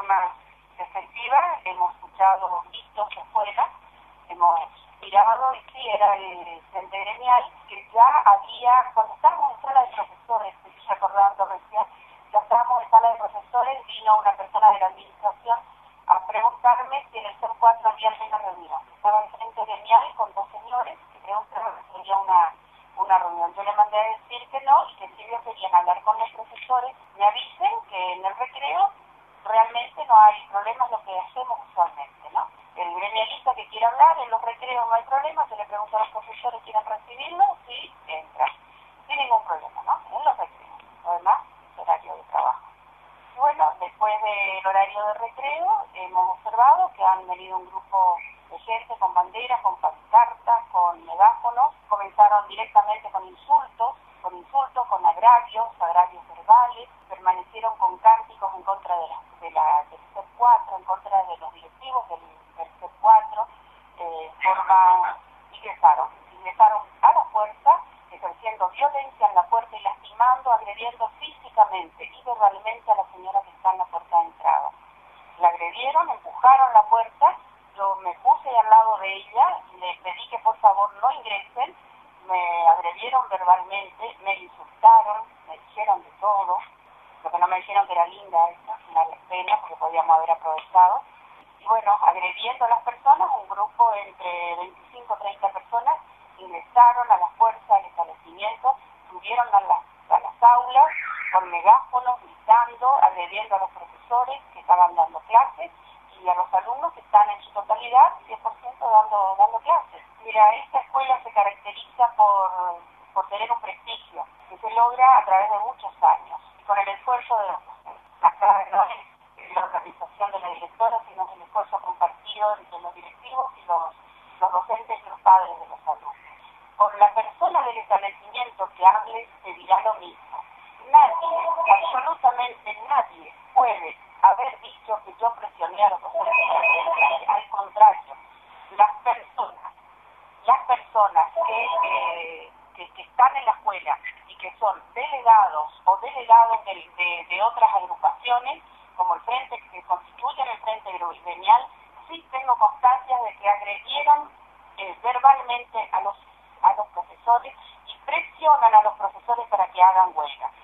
forma efectiva. Hemos escuchado gritos de afuera, hemos mirado y sí, era el frente gremial que ya había, cuando estábamos en sala de profesores, estoy recordando recién, ya estábamos en sala de profesores, vino una persona de la administración a preguntarme si en el CEP 4 había alguna reunión. Estaba el frente gremial con dos señores que preguntaban si había una reunión. Yo le mandé a decir que no y que si ellos querían hablar con los profesores, me avisen que en el recreo realmente no hay problemas, lo que hacemos usualmente, ¿no? El gremialista que quiera hablar, en los recreos no hay problema, se le pregunta a los profesores, ¿quieren recibirlo? Sí, entra. Sin ningún problema, ¿no? En los recreos. Además, horario de trabajo. Bueno, después del horario de recreo, hemos observado que han venido un grupo de gente con banderas, con pancartas, con megáfonos, comenzaron directamente con insultos, con agravios verbales, permanecieron con cánticos en contra del CEP 4, en contra de los directivos del CEP 4, ingresaron a la fuerza, ejerciendo violencia en la puerta y lastimando, agrediendo físicamente y verbalmente a la señora que está en la puerta de entrada. La agredieron, empujaron la puerta, yo me puse al lado de ella, le pedí que por favor no ingresen, me agredieron verbalmente, me insultaron, me dijeron de todo, lo que no me dijeron que era linda esta, una pena porque podíamos haber aprovechado. Y bueno, agrediendo a las personas, un grupo entre 25 y 30 personas ingresaron a la fuerza del establecimiento, subieron a las aulas con megáfonos, gritando, agrediendo a los profesores que estaban dando clases y a los alumnos que están en su totalidad, 100% dando clases. Mira, esta escuela se caracteriza por tener un prestigio que se logra a través de muchos años, con el esfuerzo de los docentes. Acá no es la organización de la directora, sino el esfuerzo compartido entre los directivos y los docentes y los padres de los alumnos. Por la persona del establecimiento que hable se dirá lo mismo. Nadie, absolutamente nadie, puede haber dicho que yo presioné a los docentes. Al contrario, las personas que están en la escuela y que son delegados o delegados de otras agrupaciones, como el frente que constituyen el frente gremial, sí tengo constancia de que agredieron verbalmente a los profesores y presionan a los profesores para que hagan huelga.